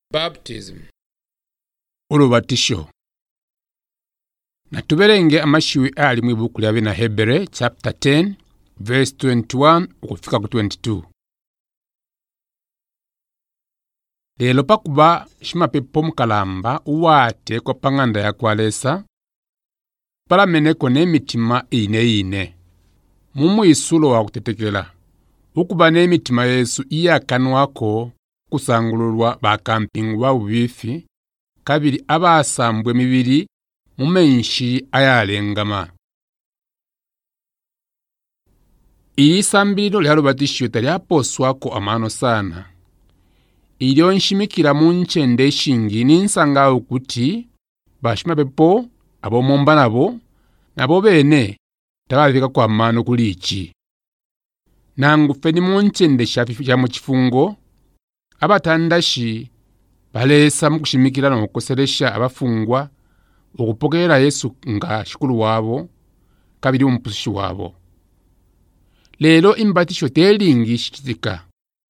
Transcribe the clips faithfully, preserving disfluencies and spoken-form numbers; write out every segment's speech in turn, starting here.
Baptism. Olubatisho. Natuberenge amashiwi ali mu ibuku lya bina Hebere chapter ten verse twenty-one okufika ku twenty-two. Lelo pakuba shimapepo mukalamba uwate kwa panganda ya kwalesa palameneko n'emitima ine ine mumu isulo wa kutetekela ukuba n'emitima Yesu iyakanwako kusangululwa bakampingu wa ubifi kabiri abasambwe mibiri mumenshi ayalengama. Iyi sambiriro lya lubatisho talyaposwako amano sana. Ilyo nshimikira munchende shingi ninsanga ukuti bashimapepo abo momba nabo nabo bene tabavika kwa amano kulichi. Nangufe ni munchende shafi ya muchifungo abatandashi balesa mukushimikira n'okukoseresha abafungwa okupokera Yesu nga shikulu wabo kabiri umupushi wabo. Lelo imbatisho telingi shikitika.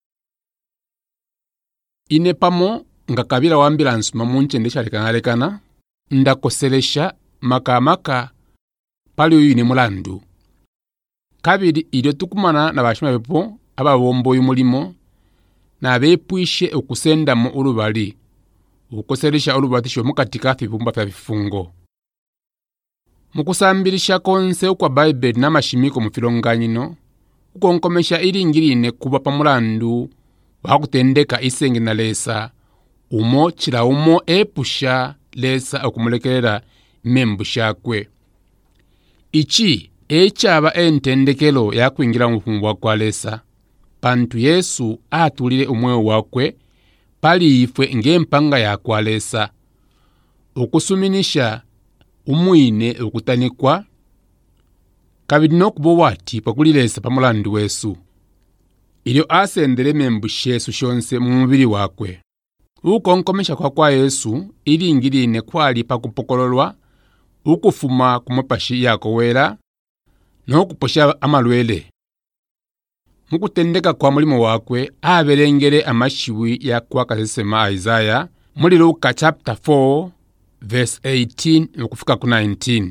Inepamo nga kabira wambira nsuma munchende shalekana ndakoseresha makamaka pali uyine mulandu. Kabiri ilyo tukumana na bashimapepo ababombo y'umulimo na bepwishe okusenda mu ulubali ukoseresha ulubatisho mukatika fibumba fya bifungo. Mukusambirisha konse kwa Bible na mashimiko mufilonganyino ukonkomesha ilingirine kuba pamulandu wakutendeka isengi na lesa umo chila umo epusha lesa okumulekelera membu shakwe. Ichi echaba entendekelo ya kuingira mufungwa kwa lesa pantu Yesu atulile umweo wakwe pali ifwe ngempanga ya kwalesa okusuminisha umwine okutanikwa kabiri nokubo wati pakulilesa pamulandu wesu ilyo asendele membu shesu shonse mu mubiri wakwe. Ukonkomesha kwa kwa Yesu ilingirine kwali pakupokololwa ukufuma kumapashi yako wera nokuposha amalwele. Mukutendeka kwa mulimo wakwe aberengere amashiwi ya kwa kasesema Isaiah muri Luka chapter four verse eighteen ukufika ku nineteen.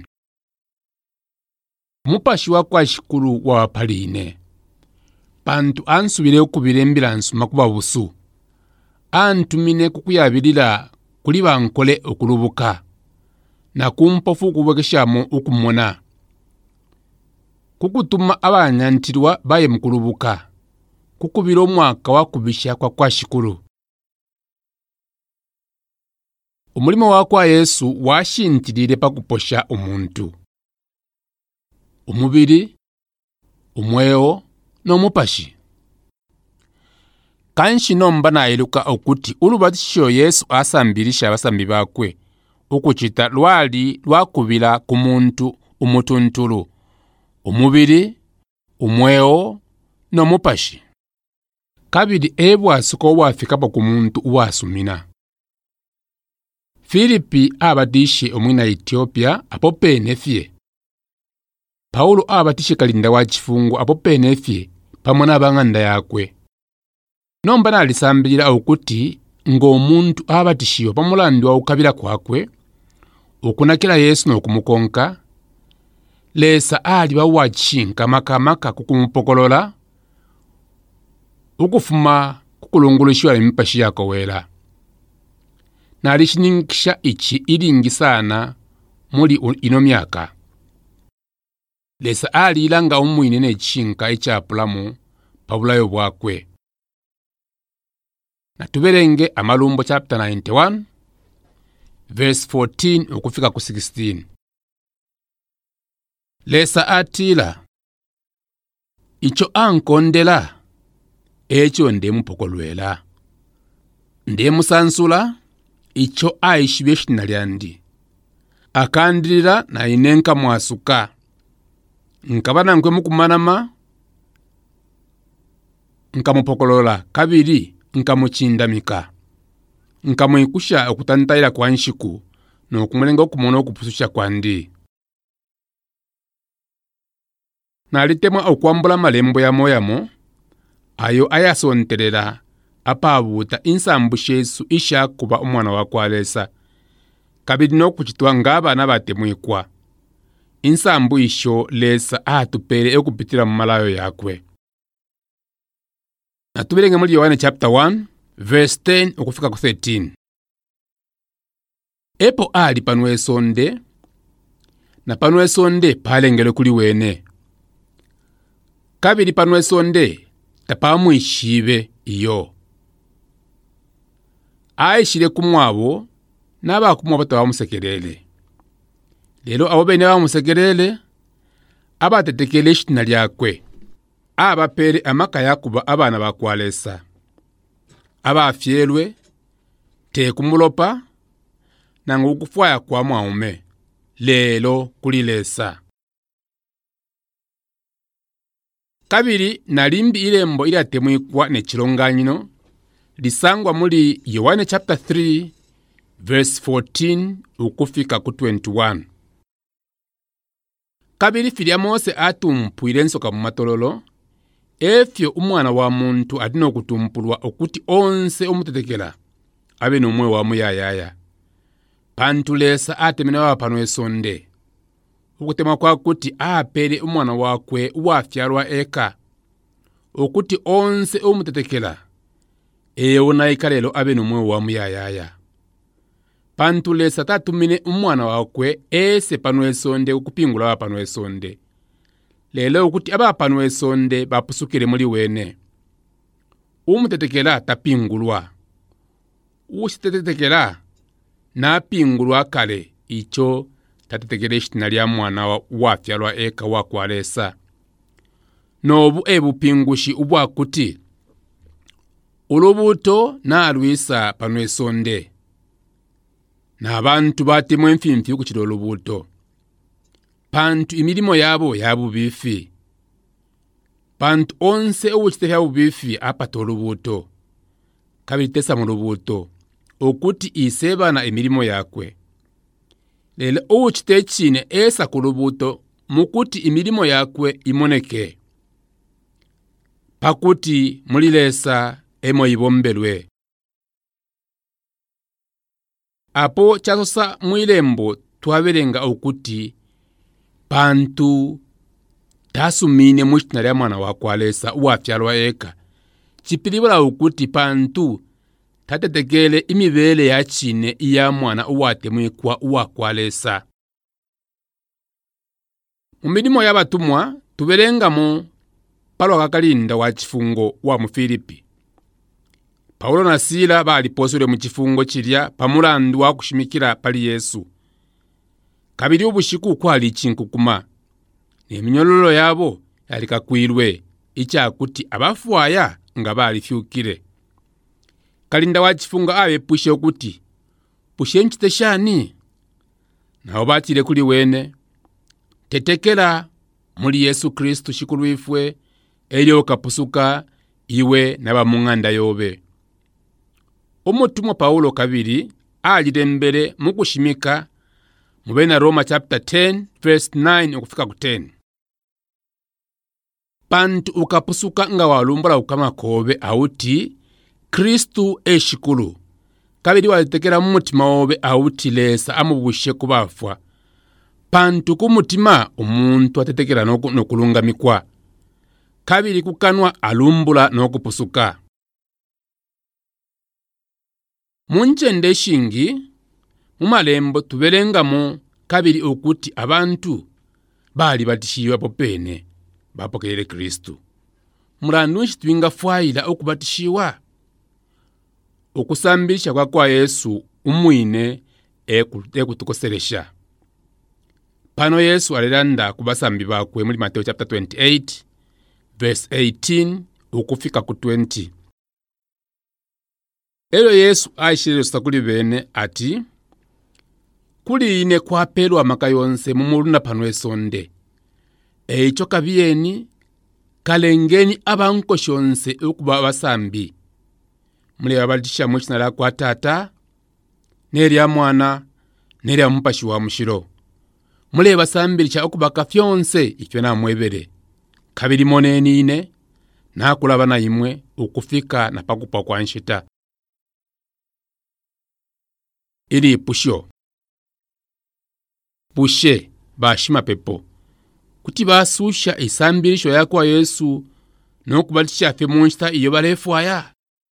Mupashi wakwa shikuru wa wapaline pantu ansubire okubirembira nsuma kuba busu antumine kukuyabirira kuli bankole okulubuka na kumpofu kubwekeshamu ukumona kukutuma abanyantirwa baye mukulubuka kukubira omwaka wakubisha kwa kwa shikuru. Umulimo wakwa Yesu washintirire pakuposha omuntu umubiri umweo n'omupashi. Kanshi nomba nayiluka okuti ulubatisho Yesu asambirisha abasambi bakwe ukuchita lwali lwakubira ku muntu umutuntulu umubiri umweo n'omupashi kabiri ebwasuko wafika pa ku muntu uwasumina. Filipi abatishe omwina Ethiopia apo penefye. Paulo abatishe kalinda wa chifungo apo penefye pamwe n'abanganda yakwe. Nomba nalisambirira okuti ng'omuntu abatishiwa pamulandu wa ukabira kwakwe okunakira Yesu n'okumukonka lesa ali bawachinka makamaka kukumupokolola ukufuma kukulungulishwa emipashi yako wera. Nalishiningisha ichi ilingi sana muli ino myaka. Lesa ali ilanga umwine nechinka echapulamu pabulayo bwakwe. Natuberenge amalumbo chapter ninety-one verse fourteen ukufika ku sixteen. Lesa atila icho ankondela echo ndemupokolwela ndemusansula icho aishibeshina lyandi akandirira na inenka mwasuka nkabana nkwe mukumanama nkamupokolola kabiri nkamuchindamika nkamwikusha okutantaira kwa nshiku n'okumulenga okumona okupususha kwandi. Nalitemwa okwambula malembo ya moyamo ayo ayasonterera apabuta insambu shesu isha kuba umwana wa kwalesa. Kabiri no kuchitwa ng'abana batemwikwa. Insambu isho lesa atupere ekupitira mu malayo yakwe. Natubirenge muri Yohana chapter one verse ten okufika ku thirteen. Epo ali panwe sonde na panwe sonde palengele kuli wene. Kabiri panwe sonde tapamu ishibe iyo. Aishire kumwabo naba kumwabo tabamusekerele. Lelo abo bene bamusekerele abatetekele ishina lyakwe. Aba pere amaka yakuba abana bakwalesa. Aba afyelwe te kumulopa na ngukufwaya kwa mwaume. Lelo kulilesa. Kabiri nalimbi ilembo ili atemwikwa ne chilonganyino lisangwa muri Yohana chapter three verse fourteen ukufika ku twenty-one. Kabiri filya Mose atumpwile nsoka mu matololo, efyo umwana wa muntu adino kutumpulwa okuti onse omutetekela abe nomwe wa muyayaya. Pantulesa atemene wa panwe sonde. Ukutema kwa kuti apere umwana wakwe wafyalwa eka. Okuti onse omutetekela eyo naikalelo abe nomwe wa muyayaya. Pantulesa tatumine umwana wakwe ese panwe sonde ukupingula wa panwe sonde. Lelo ukuti aba panwe sonde bapusukire muri wene. Umutetekela tapingulwa. Usitetekela na pingulwa kale icho tatetekele ishina lya mwana wa wafyalwa eka wakwalesa. Nobu ebu pingushi ubwa kuti ulubuto na alwisa panwe sonde. Na abantu batemwe mfimfi ukutilo ulubuto. Pantu imirimo yabo yabu bifi. Pantu onse uwuchite yabu bifi apata ulubuto. Kabitesa mu lubuto okuti iseba na imirimo yakwe. Lele uwuchite chine esa ku lubuto mukuti imirimo yakwe imoneke. Pakuti mulilesa emo ibombelwe. Apo chasosa mwilembo twaberenga okuti pantu tasumine mushina lya mwana wakwalesa uwafyalwa eka. Chipilibula okuti pantu tatetekele imibele ya chine iya mwana uwatemwikwa uwakwalesa. Mu mirimo y'abatumwa tuberengamo Paulo kakalinda wa chifungo wa mu Filipi. Paulo na Sila bali posule mu chifungo chilya pamulandu wa kushimikira pali Yesu. Kabiri ubushiku kwali chinkukuma. N'eminyololo yabo yalikakwirwe icha kuti abafwaya nga bali fyukire. Kalinda wa chifungo abe pushe okuti pushe nchite shani. Nao batile kuli wene tetekela muri Yesu Kristu shikulwifwe elyo kapusuka iwe n'abamunganda yobe. Omutumwa Paulo kabiri alirembere mu kushimika mu bena Roma chapter ten verse nine okufika ku ten. Pantu ukapusuka nga walumbula ukama kobe auti Kristu eshikulu. Kabiri walitekera mu mutima wobe auti lesa amubushe kubafwa. Pantu ku mutima omuntu atetekera nokulungamikwa. Kabiri kukanwa alumbula nokupusuka. Munchende shingi mu malembo tuberengamo kabiri okuti abantu bali batishiwa popene bapokelele Kristu. Mulandu nshitwinga fwaila okubatishiwa. Okusambisha kwa kwa Yesu umwine ekutukoselesha. Pano Yesu aliranda kubasambi bakwe muri Mateo chapter twenty-eight verse eighteen ukufika ku twenty. Elo Yesu aishire sakuli bene ati kuli ine kwa pelu amaka yonse mumuruna panwe sonde. Eicho kabiyeni kalengeni abanko shonse ukuba abasambi. Mule abatisha mwishina la kwa tata neri ya mwana neri ya mpashi wa mshiro. Mule basambili cha okuba kafyonse ichwe na mwebere. Kabiri moneni ine nakulaba na imwe ukufika na pakupa kwa nshita. Ili pusho. Pushe bashima pepo. Kuti basusha isambirisho yako wa Yesu nokubatisha fe munshita iyo balefu aya.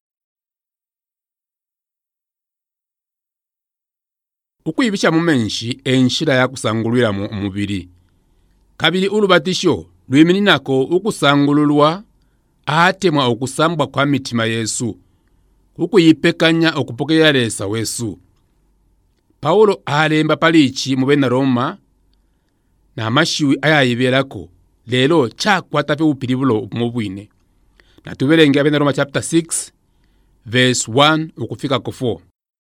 Ukuyibisha mumenshi enshira yakusangulwira mu mubiri. Kabili ulubatisho lwimininako ukusangululwa ahatemwa okusambwa kwa mitima Yesu. Ukuyipekanya okupokera lesa wesu. Paulo alemba palichi mu bena Roma na amashiwi ayayiberako lelo chakwata pe upiribulo mubwine. Na tuberenge bena Roma chapter six verse one ukufika ku four.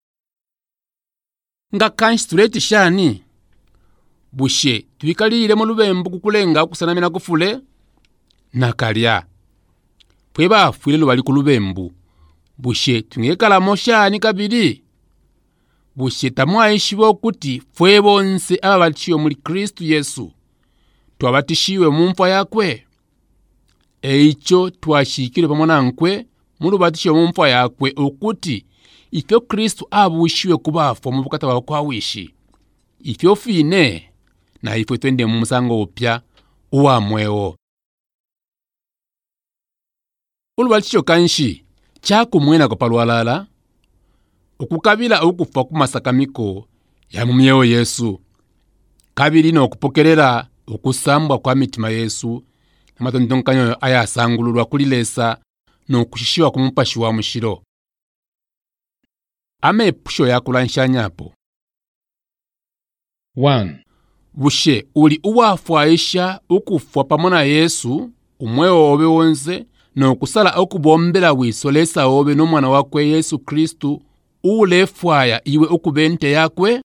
Nga kanshtureti shani bushe tuikalire mu lubembu kukulenga kusanamina kufule nakalya pweba afuile lubali ku lubembu bushe tungekala moshani kabiri bushe tamwaishibo kuti fwe bonse ababatishiwe muri Kristo Yesu twabatishiwe mu mfa yakwe eicho twashikire pamona nkwe mu lubatishiwe mu mfa yakwe okuti ifyo Kristo abushiwe kubafwa mu bukata bwa wishi ifyo fine na ifyo twende mu musango upya uwa mwewo. Ulubatisho kanshi chakumwena kwa palwalala ukukabila ukufa kumasakamiko ya mumyewo Yesu kabili no kupokerera ukusambwa kwa mitima Yesu na matondonkanyo aya sangululwa kulilesa no kushishiwa kumupashi wa mushiro. Ame pusho ya kulanshanyaapo. one. Bushe uli uwafwaisha ukufwa pamona Yesu umwewo obe wonze no kusala okubombela wisolesa obe no mwana wakwe Yesu Kristu ulefwaya iwe ukubente yakwe.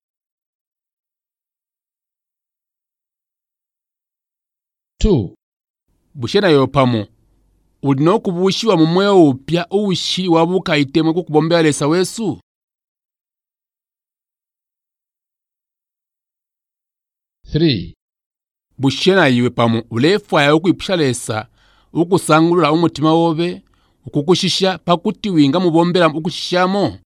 two. Bushe na yopamo uli no kubushiwa mumwewo upya uwishi wabuka itemwe kukubombela lesa wesu. three. Bushena iwe pamo ulefwa ya ukuipusha lesa ukusangulula umutima wobe ukukushisha pakuti winga mubombera ukushishamo.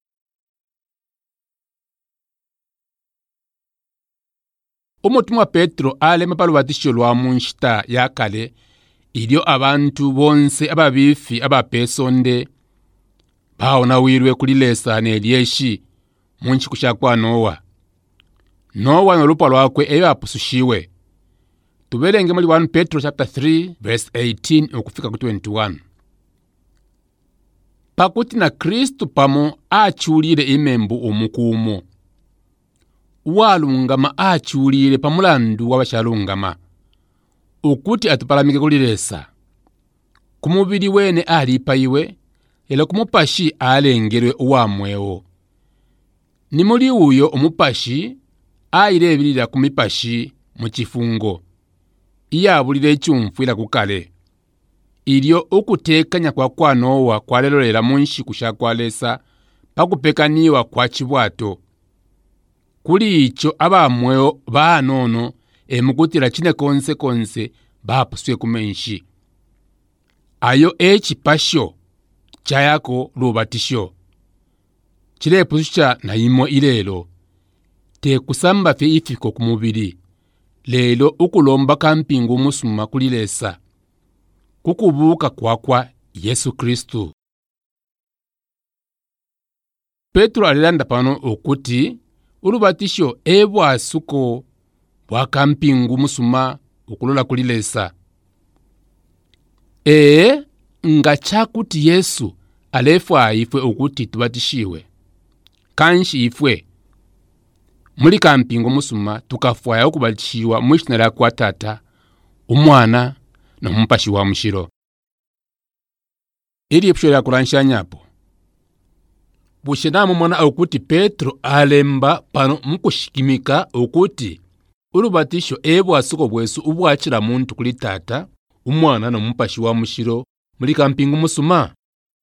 Umutima wa Petro alema palubatisho lwa munshita yakale ilio abantu bonse ababifi abapesonde baona wirwe kulilesa ne elieshi munchi kushakwa Nowa. Nowa nolupa lwakwe eyo apusushiwe. Tubelenge muri one Petro chapter three verse eighteen ukufika ku twenty-one. Pakuti na Kristu pamo achulire imembu umukumo. Walungama achulire pamulandu wabashalungama. Ukuti atupalamike kulilesa. Kumubiri wene alipa iwe, ela kumupashi alengerwe uwamwewo. Ni muri uyo umupashi airebirira kumipashi mu kifungo. Iyabulire ekyumfira kukale. Ilio okutekanya kwa kwa Nowa kwalelolera munshi kushakwalesa pakupekaniwa kwa chibwato. Kuli icho abamwewo banono emukutira chine konse konse bapuswe kumenshi. Ayo echi pasho chayako lubatisho. Chilepusha na imo ilelo. Te kusamba fe ifiko kumubiri. Lelo ukulomba kampingu musuma kulilesa. Kukubuka kwa kwa Yesu Kristu. Petro alilanda pano okuti ulubatisho ebwa suko bwa kampingu musuma ukulola kulilesa. Ee nga chakuti Yesu alefwa ifwe okuti tubatishiwe. Kanshi ifwe muri kampingu musuma tukafwaya okubatishiwa mwishinara kwa Tata, Umwana na mumpashi wa mushiro. Ili epsho ya kulanshanyaapo. Bushena mumona okuti Petro alemba pano mukushikimika okuti ulubatisho ebwa suko bwesu ubwachira muntu kuli Tata, Umwana na mumpashi wa mushiro muri kampingu musuma.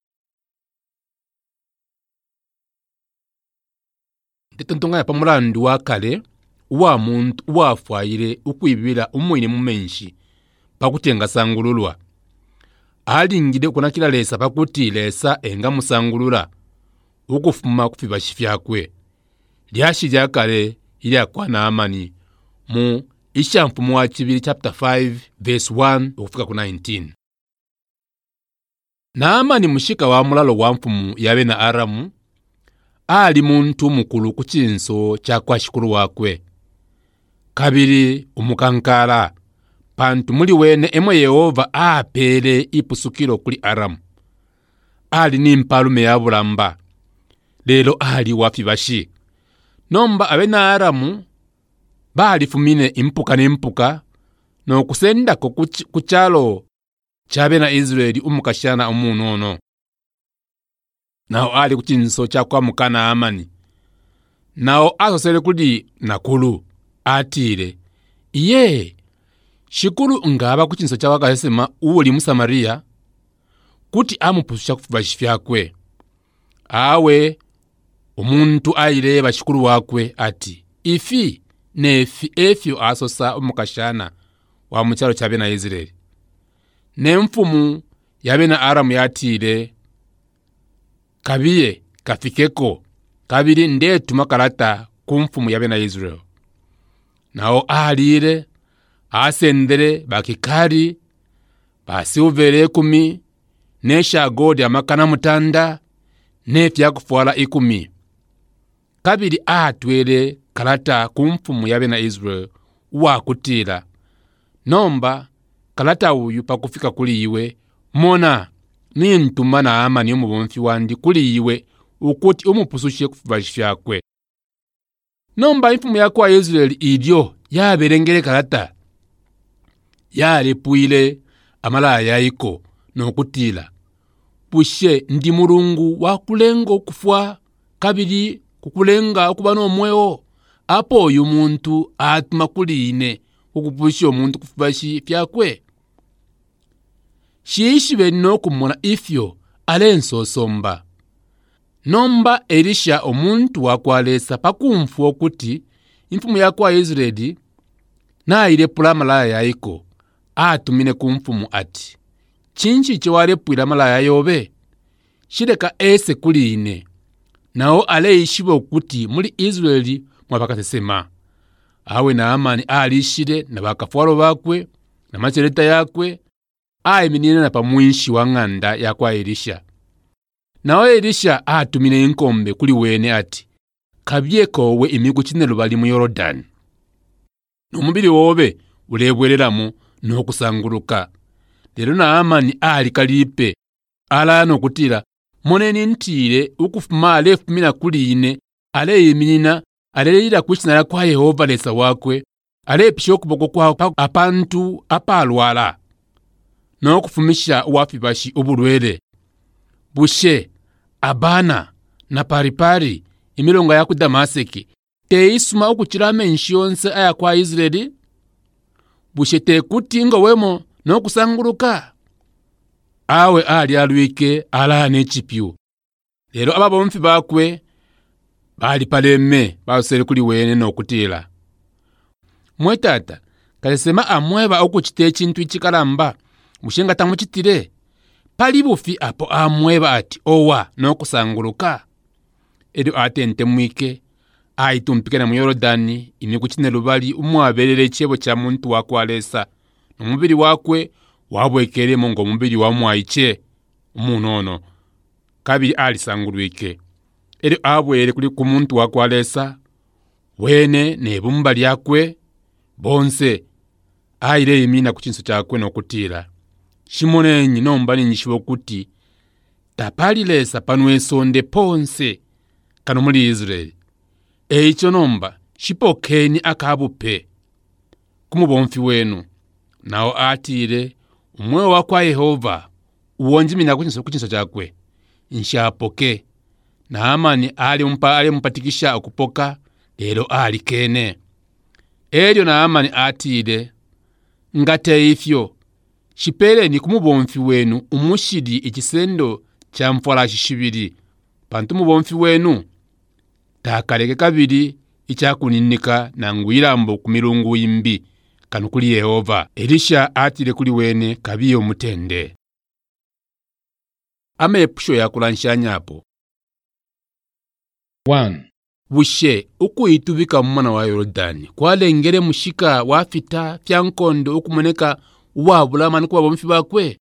Ntetontonga ya pamulandu wa kale wa muntu wafwaire ukwibira umwine mumenshi pakutenga sangululwa. alingide kunakila lesa pakuti lesa enga musangulula ukufuma kufibashi fyakwe. Lyashi lya kale ilya kwa Naamani mu Ishamfumu wa chibiri chapter five verse one ukufika ku nineteen. Naamani mushika wa mulalo wa mfumu yabe na Aramu ali muntu mukulu ku chinso cha kwa shikuru wakwe. Kabiri umukankala pantu muli wene emwe Yehova apele ipusukiro kuli Aramu. Ali ni mpalume ya bulamba. Lelo ali wafibashi. Nomba abe na Aramu bali fumine impuka n'impuka no kusenda ko kuchalo chabe na Israeli umukashana umunono. Nao ali kuchinso cha kwa mukana Amani. Nao asosele kuli nakulu atire. Iye shikuru ngaba kuchinso cha wakasema uli Musamaria kuti amupusha kufibashi fyakwe. Awe umuntu ayireba shikuru wakwe ati ifi nefi efyo asosa umukashana wa muchalo chabe na Israeli. Ne mfumu yabe na Aramu yatire kabiye kafikeko kabiri ndetu makalata kumfumu yabe na Israeli. Nao alire asendere bakikari basi uvere kumi nesha godi amakana mutanda nefya kufuala ikumi. Kabiri atwele kalata kumfumu yabe na Israeli wa kutira. Nomba kalata uyu pakufika kuli iwe mona ni ntuma Naamani umubonfi wandi kuli iwe ukuti umupusushe kufibashi fyakwe. Nomba imfumu yako wa Israeli idyo yaberengere kalata yarepuile amala yaiko nokutila. Pushe ndi Mulungu wakulenga kufwa kabiri kukulenga kuba n'omweo apo uyu muntu atuma kuline ukupusha omuntu kufibashi fyakwe. Shiishi benno kumona ifyo alensosomba. Nomba Elisha omuntu wakwalesa pakumfu okuti imfumu yakwa Israeli na ilepula malaya yaiko atumine kumfumu ati chinchi chewalepwila malaya yobe shireka ese kuline. Nao aleishiba okuti muli Israeli mwabakasesema. Awe Naamani alishire na bakafwalo bakwe na macheleta yakwe aiminine na pamwinshi wa ng'anda yakwa Elisha. Nao Elisha atumine inkombe kuli wene ati kabye kowe imigu chinelo bali mu Yorodani. Nomubiri wobe ulebwereramu n'okusanguluka. Lero Naamani ali kalipe ala nokutira moneni ntire ukufuma alefumina kuline ale yiminina alelira kuchinala kwa Yehova lesa wakwe alepisha okuboko kwa apantu apalwala n'okufumisha wafibashi ubulwele. Bushe Abana na Paripari imilonga ya ku Damaseki teisuma okuchirame nshiyonse aya kwa Israeli. Bushe tekutinga wemo n'okusanguluka. Awe ali alwike ala n'echipyu. Lero ababomfi bakwe bali paleme basele kuli wene n'okutila. Mwetata kalesema amweba okuchite ekintu ichikalamba mushenga tamuchitire pali bufi apo amweba ati owa n'okusanguluka. Edo atente mwike aitumpikana mu Yorodani imikuchine lubali umwabelele chebo cha muntu wakwalesa nomubiri wakwe wabwekere mongo mubiri wa mwaiche umunono kabiri alisangulwike. Edo abwele kuli ku muntu wakwalesa wene nebumba lyakwe bonse aile imina kuchinso chakwe nokutira. Shimonenyi nomba ninyishibo kuti tapali lesa panwesonde ponse kano muli Israeli. Eicho nomba shipokeni akabupe kumubomfi wenu. Nao atire umweo wakwa Yehova uwonjimina kuchinso kuchinso chakwe nshapoke. Naamani ali umpa ali mpatikisha okupoka lero ali kene. Elyo Naamani atire ngate ifyo shipele ni kumubomfi wenu umushidi ikisendo cha mfwalashi shibiri pantu mubomfi wenu takaleke kabiri ichakuninika na nguirambo kumilungu imbi kanukuli Yehova. Elisha atire kuli wene kabiyo mutende. amepusho yakulanshyanyapo. one. Bushe ukuyitubika mumana wa Yorodani kwalengere mushika wafita fyankondo ukumoneka wabulama nikuba bomufi bakwe.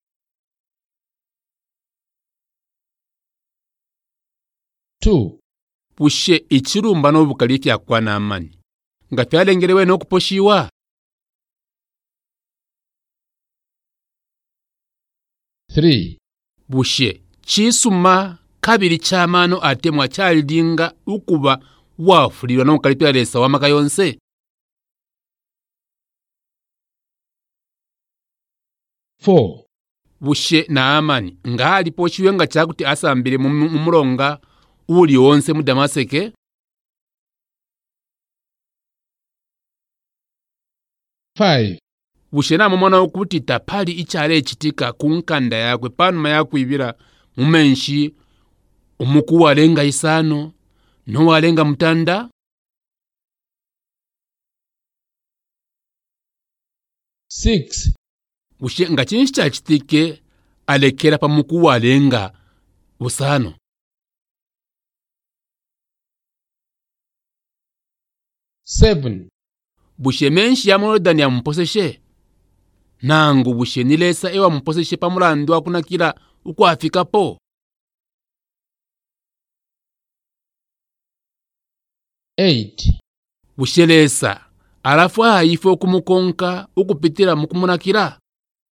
two. Bushe ichirumba n'obukali fyakwana amani nga fyalengerewe n'okuposhiwa. three. Bushe chisuma kabiri chamano atemwa chalidinga ukuba wafulirwa n'omukali fyalesa wamaka yonse. four. Bushe na amani nga aliposhiwe nga chakuti asambire mumulonga uli wonse mu Damaseke. five. Bushe na mumona ukuti tapali ichale echitika kunkanda yakwe panuma yakwibira mumenshi umuku walenga isano no walenga mutanda. six. Bushe nga chinshi chachitike alekera pa muku walenga usano. seven. Bushe menshi ya Yorodani ya mposeshe nangu bushe nilesa ewa mposeshe pamulandu akunakira ukwafikapo. eight. Bushe lesa alafu ayife okumukonka ukupitira mukumunakira.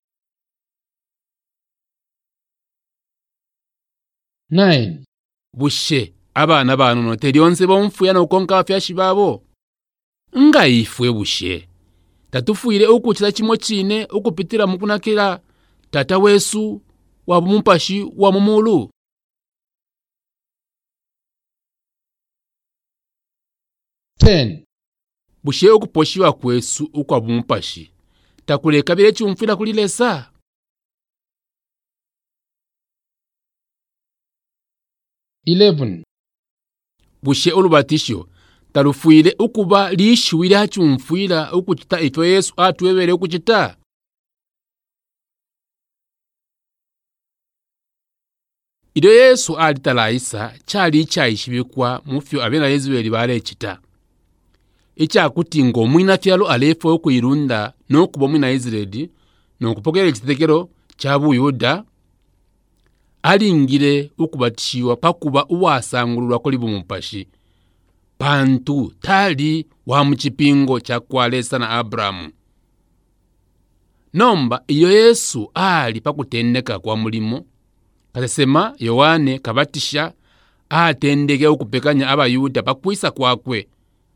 nine. Bushe abana banono terionse bomfuya n'okonka afyashi babo nga ifwe. Bushe tatufuire ukuchira chimo chine ukupitira mukunakira tata wesu wa mumpashi wa mumulu. ten. Bushe ukuposhiwa kwesu ukwa mumpashi takuleka bile chumfira kulilesa. eleven. Bushe olubatisho talufuire ukuba lishuwile hachumfuira ukuchita ifo Yesu atuwebele ukuchita. Ido Yesu alitalaisa chali ichayishibikwa mufyo abena Yezebeli balechita. Icha kuti ngo mwina fyalo alefo okuyirunda n'okuba mwina Israeli n'okupokera ekitekero kya Buyuda alingire ukubatishiwa pakuba uwasangululwa kuli bumumpashi pantu tali wa muchipingo cha kwalesa na Abrahamu. Nomba iyo Yesu ali pakutendeka kwa mulimo kasema Yohane kabatisha atendeke ukupekanya abayuda pakwisa kwakwe.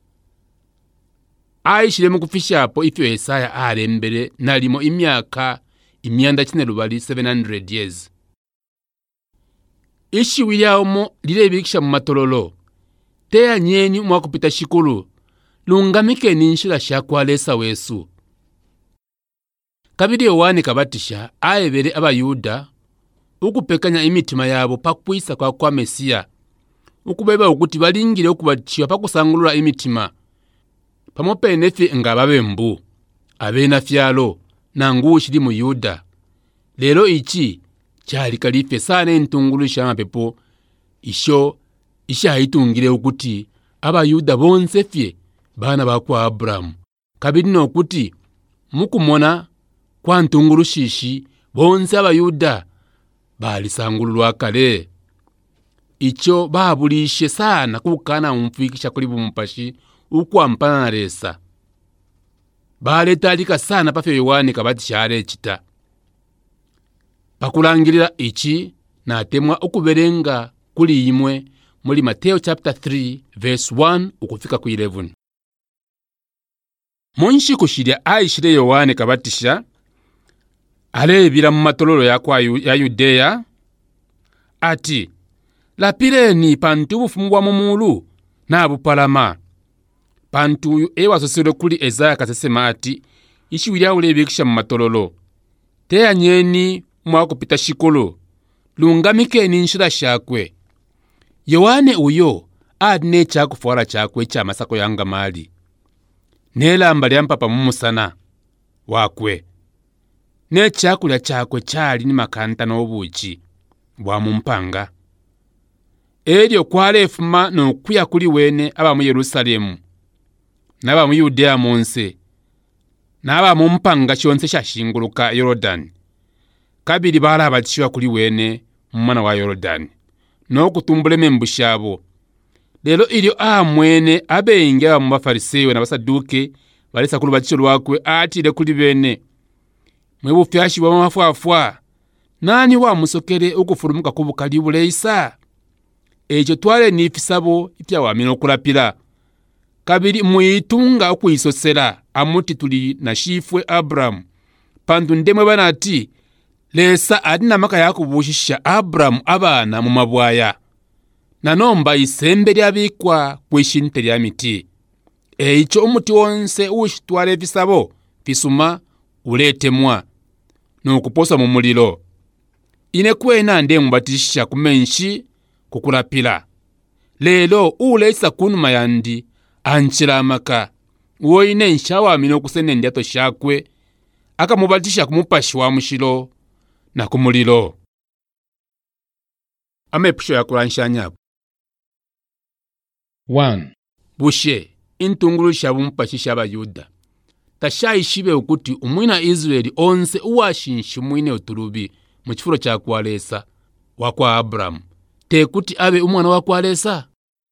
Aishile mukufishapo ifyo Yesaya alembere nalimo imyaka imyanda chine lubali seven hundred years. Ishi wilyaomo lilebikisha mu matololo teya nyenyi mwakupita shikulu lungamike ninshila shakwalesa wesu. Kabili Yohane kabatisha aebere abayuda ukupekanya imitima yabo pakwisa kwa kwa Mesiya ukubeba ukuti balingire ukubatishiwa pakusangulula imitima pamopene efe nga babembu abena fyalo nangu shili mu Yuda. Lelo ichi chali kalife sana entungulu shamapepo isho isha hitungire ukuti abayuda bonse fye bana bakwa Abrahamu kabili nokuti mukumona kwa ntungulu shishi bonse abayuda balisangululwa kale. Icho babulishe sana kukana umfikisha kuli bumumpashi ukwampana na lesa. Baletalika sana pafyo Yohane kabatisha alechita. Pakulangilira ichi natemwa ukuberenga kuli imwe muli Mateo chapter three verse one ukufika ku eleven. Monshi kushirya aishire Yohane kabatisha alebira mu matololo ya kwa ya Yudea ati lapireni pantu bufumu bwa mumulu na bupalama. Pantu uyu ewa sosero kuli Ezaya kasesema ati ishi wilya ulebikisha mu matololo teya nyeni mwakupita shikolo lungamike ninshira shakwe. Yohane uyo adne chakufuara chakwe cha masako yanga mali nelamba lyampapa mumusana wakwe ne chakulya chakwe chali ni makanta n'obuchi bwamumpanga. Eryo kwalefuma n'okwiya kuli wene aba mu Yerusalemu n'aba mu Yudeya monse n'aba mu mpanga kyonse kyashinguluka Yorodani. Kabiri bala abatishwa kuli wene mu mwana wa Yorodani n'okutumbula emembu shabo. Lero ilyo amwene abenge aba mu Bafariseyo n'Abasaduke balesa kulu batisho lwakwe atire kuli bene. Mwe bufyashi bwa mafwafwa nani wa musokere okufurumuka ku bukali buleisa. Ekyo twale nifisabo ipya wamina okulapira. Kabiri muyitunga okuyisosera amuti tuli na shifwe Abraham. Pandu ndemwe banati lesa adina maka yakubushisha Abraham abana mu mabwaya. Nanomba isembe lyabikwa kwishinte lya miti. Ekyo omuti wonse ushitwale visabo fisuma uletemwa n'okuposa mu muliro. Ine kwena nde mubatisha kumenshi kukulapila. Lelo uleisa kunuma yandi anchila amaka. Woine nshawa amino kusene ndiato shakwe. Aka mubatisha kumupashi wa mushilo na kumulilo. Amepusho ya kulanshanya. one. Bushe intungulu shabumpashi shaba Yuda. Tashayishibe ukuti umwina Israeli onse uwashinshi umwine uturubi mu kifuro kya kwalesa wakwa Abraham. Te kuti abe umwana wa kwalesa.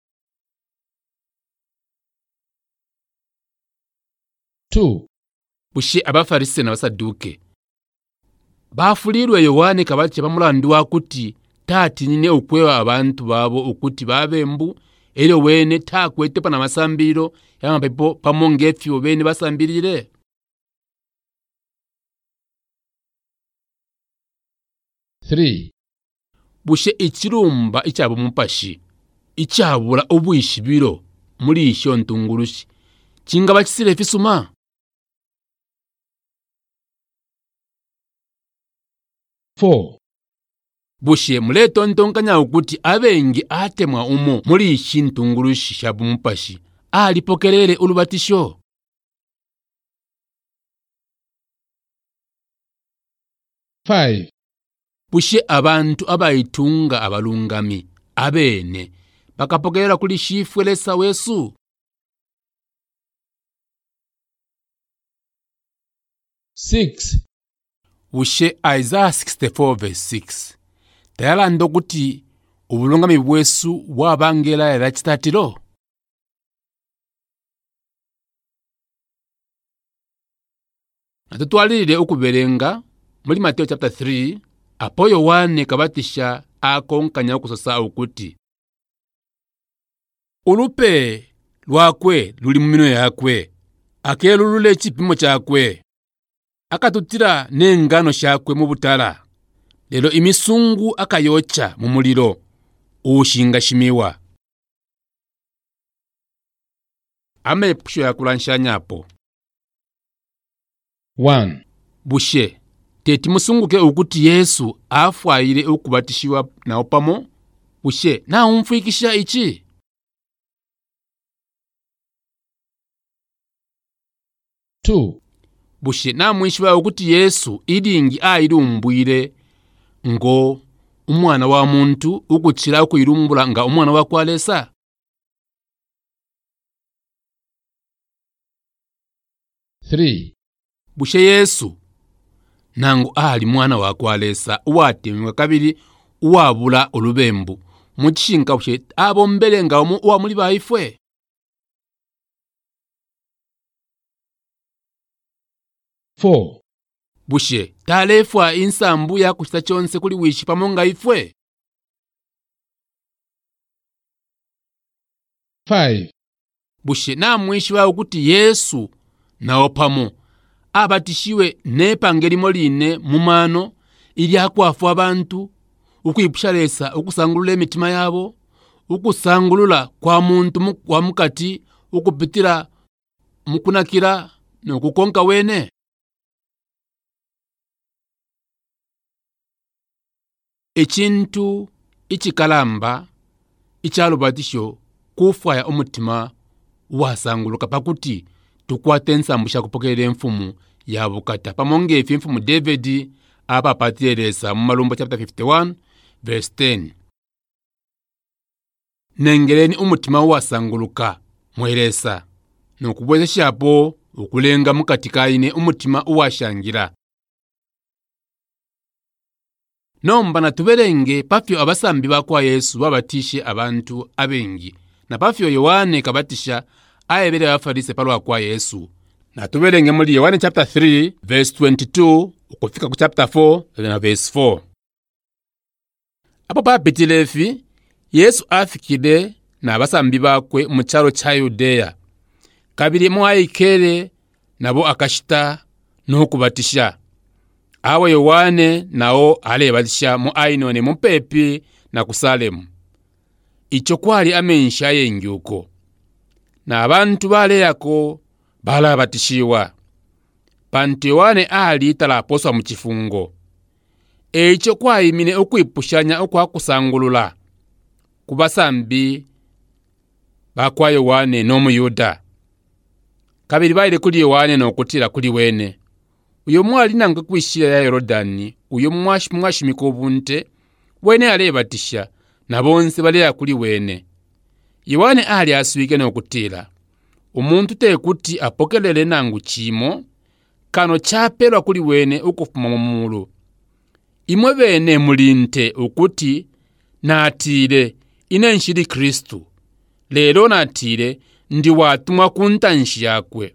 two. Bushe Abafarise n'Abasaduke bafulirwe Yohane kabache bamulandu wakuti tati nine okwewa abantu babo okuti babembu ero wene takwete pana masambiro yamapepo pamongefyo bene basambirire. three. Bushe ikirumba icyabo mumpashi icyabura obwishibiro muri isho ntungurushi kinga bakisire fisuma. four. Bushe muleto ntonkanya ukuti abengi atemwa umo muri ishi ntungurushi shabu mumpashi alipokelele ulubatisho. five. Bushe abantu abayitunga abalungami abene bakapokelera kuli shifwe lesa wesu. six. Bushe Isaiah sixty-four verse six. Tayala ndokuti ubulungami bwesu wabangela era kitatiro. Natutwalire okuberenga muri Mateo chapter three apo Yohane kabatisha akonkanya okusosa ukuti ulupe lwakwe luli mu mino yakwe akelulule ekipimo kyakwe akatutira n'engano shakwe mu butala. Lero imisungu akayocha mu muliro ushinga shimiwa. Amepusho ya kulanshanya apo. one. Bushe teti musunguke ukuti Yesu afwaire okubatishiwa na opamo. Bushe na umfuikisha ichi. two. Bushe na mwishiwa ukuti Yesu idingi airumbwire ngo umwana wa muntu ukuchira kuirumbula nga umwana wa kwalesa. three. Bushe Yesu nangu ali mwana wa kwalesa uwatemwa kabiri uwabula olubembu mukishinga bushe abombele nga uwa muli baifwe. four. Bushe talefwa insambu ya kuchita chonse kuli wishi pamonga ifwe. five. Bushe na mwishi wa ukuti Yesu na opamo abatishiwe nepangeli moline mumano ili akwafu abantu ukuyipushalesa ukusangulula emitima yabo ukusangulula kwa muntu wa mukati ukupitira mukunakira nokukonka wene. Ekintu ichikalamba ichalubatisho kufwaya omutima wasanguluka pakuti tukwate nsambusha kupokelera enfumu ya bukata pamonge efi enfumu David apa patiresa mu Malumba chapter fifty-one verse ten. Nengeleni umutima uwasanguluka mweresa nokubwezeshapo okulenga mukatikaine umutima uwashangira. Nomba natuberenge pafyo abasambi bakwa Yesu babatishe abantu abengi na pafyo Yohane kabatisha ayebere abafarise palwa kwa Yesu. Natuberenge muri Yohane chapter three verse twenty-two ukufika ku chapter four na verse four. Apo pa Betilefi Yesu afikide na abasambi bakwe mu cyaro cya Yudeya. Kabiri mu ayikere nabo akashita no kubatisha. Awo Yohane nao alebatisha mu Ainone mu pepi na ku Salemu. Icho kwali amensha yengyuko. Na abantu bale yako balabatishiwa. Pantu Yohane ali talaposwa mu kifungo. Echo kwayimine okwipushanya okwakusangulula kubasambi bakwa Yohane no mu Yuda. Kabiri baile kuli Yohane nokutira kuli wene. Uyo mwali nanga kwishira ya Yorodani, uyo mwashi mwashimika obunte, wene alebatisha, na bonse bale kuli wene. Yohane ali aswike nokutira. Umuntu tekuti apokelele nangu chimo, kano chapelwa kuli wene ukufuma mu mulu. Imwe bene mulinte ukuti natire inenshiri Kristu. Lero natire ndi watumwa kuntanshi yakwe.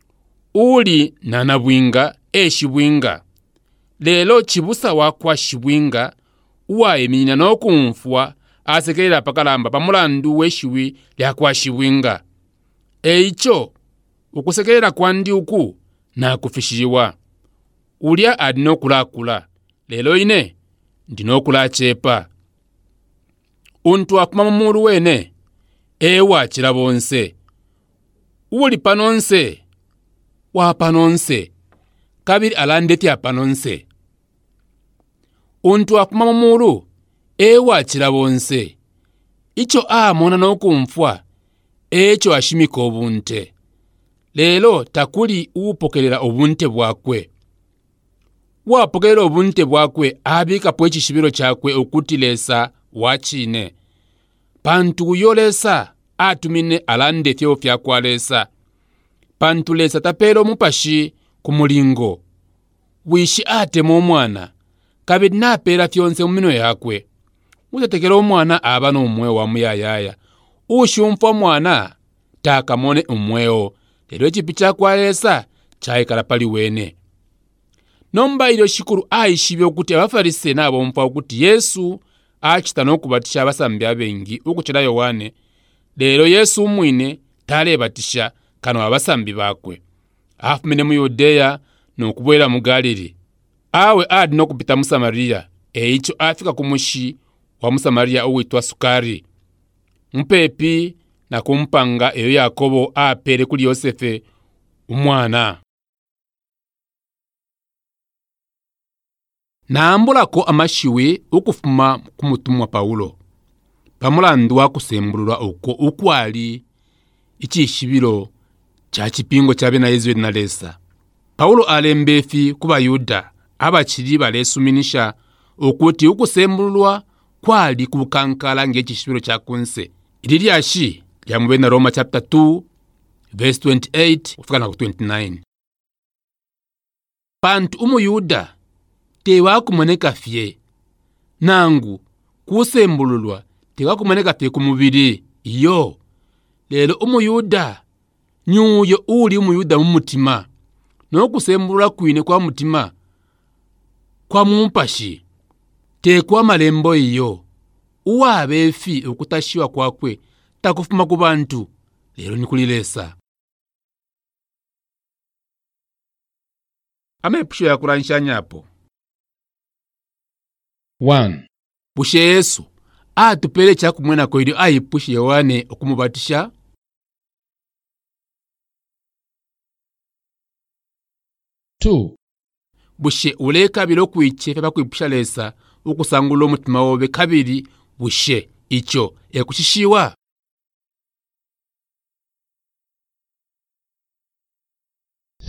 Uli nanabwinga eshibwinga. Lelo chibusa wakwa shibwinga uwayemina no kumfwa asekerera pakalamba pamulandu weshiwi lyakwa shibwinga. Eicho ukusekerera kwandi uku na kufishiwa. Ulya adino kulakula. Lelo ine ndino kulachepa. Untu akumamumuru wene ewa chirabonse. Uli panonse wa panonse. Kabiri alandeti apanonse. Untu akumamumuru ewa chirabonse. Icho amona no kumfwa echo ashimika obunte. Lelo takuli upokelera obunte bwakwe. Wapokelera obunte bwakwe abika po ekishibiro kyakwe okutilesa wachine. Pantu yolesa atumine alande Theofia kwalesa. Pantu lesa tapero mupashi kumulingo. Wishi ate mu mwana. Kabiri napera fyonse mumino yakwe. Utetekera omwana aba n'omwewo wa muyayaya. Ushumfa mwana takamone omwewo. Lero ekipicha kwalesa chayikala pali wene. Nomba ilo shikuru aishibe okuti abafarise nabo mpa okuti Yesu achita nokubatisha abasambi abengi ukuchira Yohane. Lero Yesu mwine talebatisha kano abasambi bakwe. Afumene mu Yudeya nokubwera mu Galili. Awe adi nokupita mu Samaria. Eicho afika kumushi wa Musamaria uwitwa Sukari. Mpepi na kumpanga eyo Yakobo apere kuli Yosefe umwana. Naambulako amashiwe ukufuma kumutumwa Paulo. Pamulandu wa kusembulwa uko ukwali ichishibiro cha kipingo cha bena Yezu na lesa. Paulo alembefi kuba Yuda abachiri balesuminisha ukuti ukusembulwa kwali kukankala ngekishibiro cha kunse. Ilili ashi ya mwena Roma chapter two verse twenty-eight ufika na twenty-nine. Pantu umu Yuda tewa kumoneka fye. Nangu kusembululwa tewa kumoneka fye kumubiri. Iyo lelo umu Yuda nyuyo uli umu Yuda mumutima. No kusembulwa kwine kwa mutima kwa mumpashi. Tekwa malembo iyo. Uwa befi ukutashiwa kwakwe takufuma ku bantu. Lero nikulilesa. Amepusho ya kuranisha nyapo. one. Bushe Yesu atupele chakumwena ko ili ayipushe Yohane okumubatisha. two. Bushe uleka bilo kwiche bakwipusha lesa ukusangula omutima wobe. Kabiri bushe icho ekushishiwa.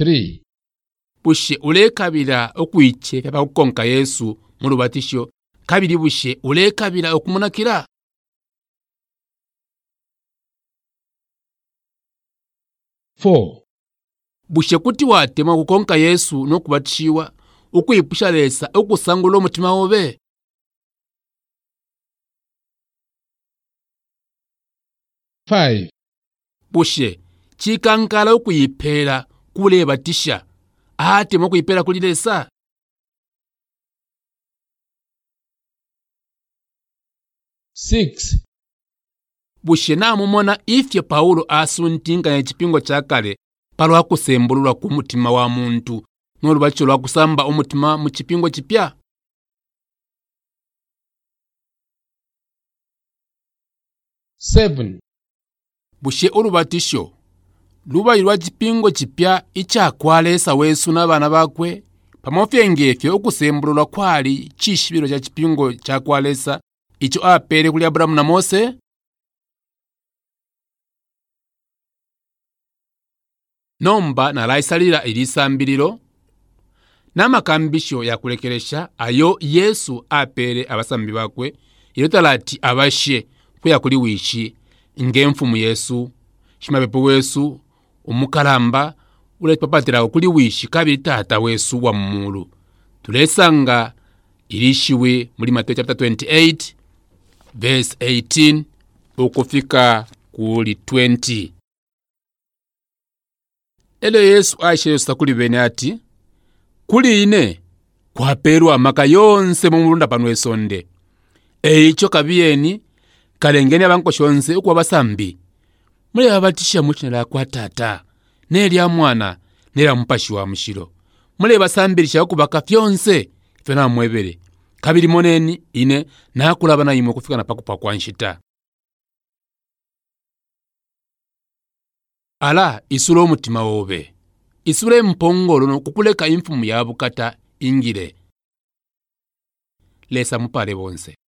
three. Bushe uleka bila okwiche bakukonka Yesu mulubatisho. kabiri bushe ulekabira okumunakira. four. Bushe kuti watema kukonka Yesu n'okubatishiwa ukwipusha lesa okusangula omutima wobe. five. Bushe chikankala okuyipera kulebatisha atema okuyipera kuli lesa. six. Bushe namumona ifye Paulo asuntinga ekipingo kya kale palwa kusembululwa ku mutima wa muntu n'olubacho lwa kusamba omutima mu kipingo kipya. seven. Bushe olubatisho lubayirwa kipingo kipya ikyakwalesa Wesu n'abaana bakwe pamofye ngefyo okusembululwa kwali chishibiro kya kipingo kyakwalesa icho apere kuli Aburahamu na Mose. Nomba na laisalira ilisambiriro n'amakambisho yakulekeresha ayo Yesu apere abasambi bakwe ilotalati abashe kuya kuli wishi ngenfumu Yesu shimapepo Wesu umukalamba ulepapatira kuli wishi kabiri tata Wesu wa mmulu tulesanga ilishiwe muri Matthew chapter twenty-eight verse eighteen okufika kuli twenty. Ele Yesu aisheyosa kuli bene ati kuli ine kwaperwa amaka yonse mu mulunda pano esonde eicho kabiyeni kalengeni abankoshonse ukuwa basambi mule abatisha muchinela kwa tata neli ya mwana nela mpashi wa mshiro mule basambirisha okubaka fyonse fena mwebere kabiri moneni ine nakulaba na yimo kufika na pakupa kwa nshita. Ala isulo omutima wobe isule mpongolo nokukuleka imfumu ya bukata ingire lesa mupale bonse.